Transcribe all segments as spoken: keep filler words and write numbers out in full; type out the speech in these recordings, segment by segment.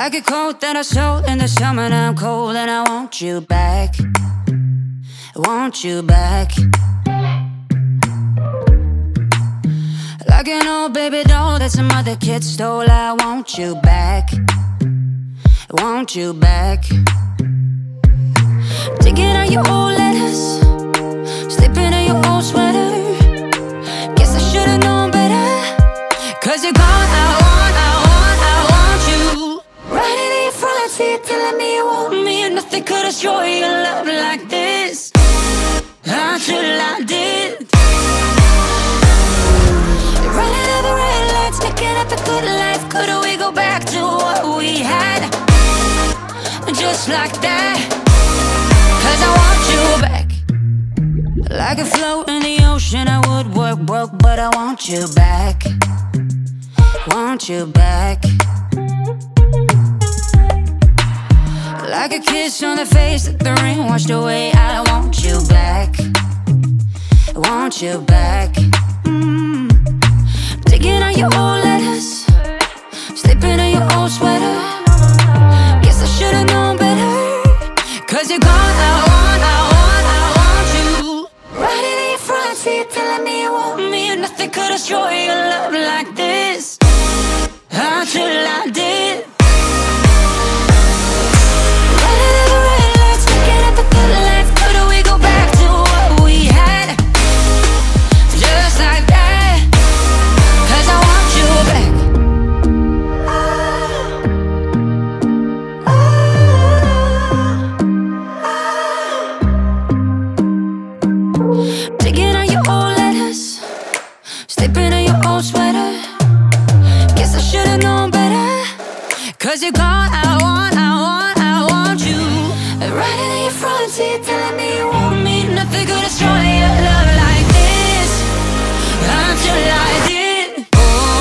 Like a coat that I sold in the summer, and I'm cold and I want you back. I want you back. Like an old baby doll that some other kid stole, I want you back. I want you back. Digging out your old letters, sleeping in your old sweater. Guess I should've known better, 'cause you're gone. I want, I want, I want you. Riding in your front seat, telling me you want me, and nothing could destroy your love like this. Until I did. Running over red lights, picking up a good life. Couldn't we go back to what we had? Just like that. 'Cause I want you back. Like a float in the ocean, I would work broke, but I want you back. Want you back. Like a kiss on the face that the rain washed away, I want you back. I want you back. mm. Digging out your old letters, sleeping in your old sweater. Guess I should've known better, 'cause you're gone. I want, I want, I want you. Riding in your front seat, telling me you want me, and nothing could destroy your love like this. Until I did. Running over red lights, picking up a good life. Couldn't we go back to what we had? Just like that. 'Cause I want you back. Digging out your old letters, sleeping in your old sweater. Guess I should've known better, 'cause you're gone. I want, I want, I want you. Riding in your front seat, telling me you want me, nothing could destroy your love like this. Until I did. Oh,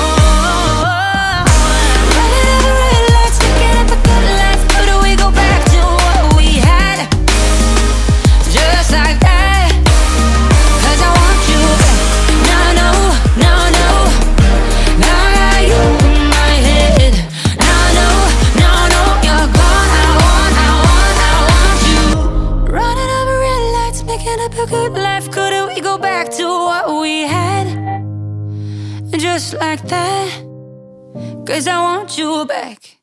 running over red lights, picking up a good life. Couldn't we go back to what we had? Just like that. 'Cause I want you back. No, no, no, no. Now I got you in my head. No, no, no, no. You're gone. I want, I want, I want you. Running over red lights, making up a good life. Couldn't we go back to what we had? Just like that. 'Cause I want you back.